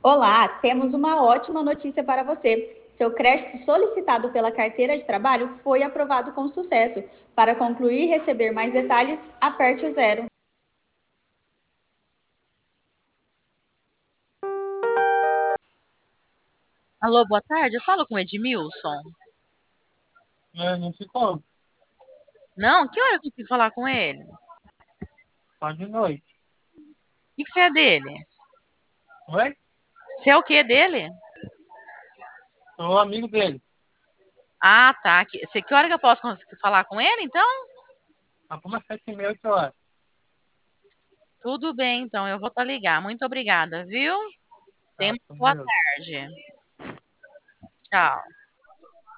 Olá, temos uma ótima notícia para você. Seu crédito solicitado pela carteira de trabalho foi aprovado com sucesso. Para concluir e receber mais detalhes, aperte o zero. Alô, boa tarde. Eu falo com o Edmilson. Não ficou. Não, que hora que eu consigo falar com ele? O Só de noite. que você é dele? Oi? Você é o que dele? Sou amigo dele. Ah, tá. Que hora que eu posso conseguir falar com ele, então? Arruma 7h30, 8 horas. Tudo bem, então. Eu vou te ligar. Muito obrigada, viu? Tenha Tá, uma boa Deus. tarde. Tchau.